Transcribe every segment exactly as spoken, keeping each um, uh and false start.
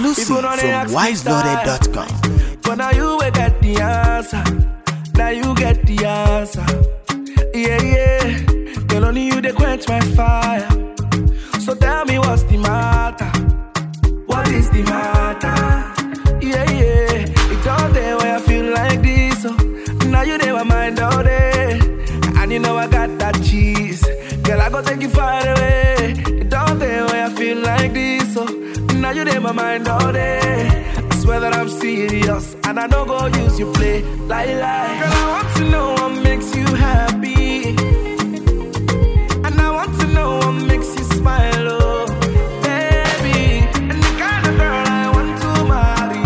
Exclusive from wise loaded dot com. But now you will get the answer. Now you get the answer. Yeah, yeah. Girl, only you they quench my fire. So tell me what's the matter? What is the matter? Yeah, yeah. It's all day where I feel like this. So now you never mind all day. And you know I got that cheese. Girl, I go take you far away. It's all day where I feel like this. So now you in my mind all day. I swear that I'm serious. And I don't go use you play. Lie, lie. Girl, I want to know what makes you happy. And I want to know what makes you smile, oh, baby. And the kind of girl I want to marry.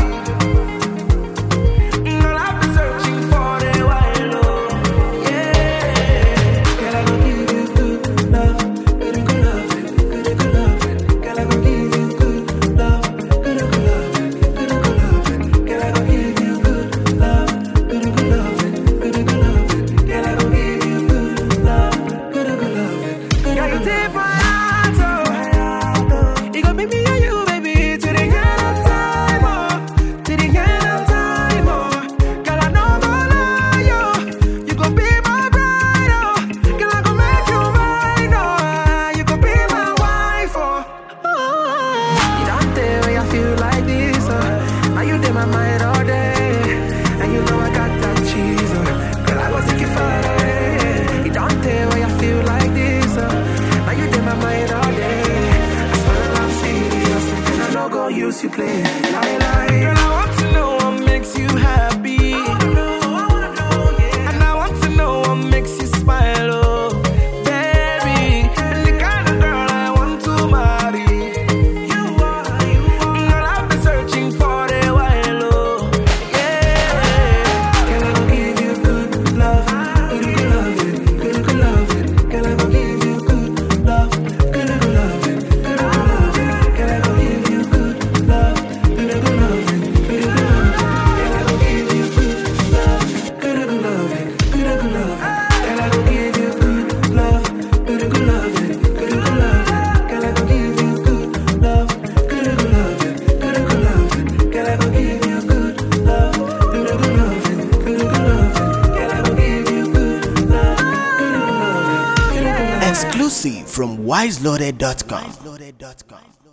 Girl, I've been searching for a while, oh, yeah. Girl, I go give you good love, good, good love, good, good love. Girl, I go give you good love, good, good love, good, good love. Girl, I go give you good love, good, good love, good, good love. Girl, I go give you good love, good, good love. Girl, you take my heart, oh. You gon' make me and you, baby, to the end of time, oh. To the end of time, oh. Girl, I know gonna lie, oh. You gon' be my bride, oh. Girl, I gon' make you mine, oh. You gon' be my wife, oh. Oh. You don't tell when I feel like this, oh. Now you in my mind all day. And you know I got that cheese, oh. Girl, I gon' take you far away. You don't tell when I feel like this, oh. Now you in my mind all day. I swear that I'm serious. And I don't go use you play. Lie, lie. Girl, I want to know what makes you happy. I wanna know, I wanna know, yeah. And I want to know what makes you smile, oh, baby. And the kind of girl I want to marry. You are, you are. Girl, I've been searching for a while, oh, yeah. Girl, I gon' give you good love, good, good love, good, good love. Girl, I gon' give you good love, good, good love, good, good love. Girl, I gon' give you good love, good, good love, good, good love. Girl, I gon' give you good love, good, good love, good, good love. Girl, I gon' give you good love, good, good love, good, good love. Girl, I gon' give you good love, good, good love, good, good love. Girl, I gon' give you good love, good, good love, good, good love. Girl, I gon' give you good love, good, good love, good, good love. Exclusive from wise loaded dot com.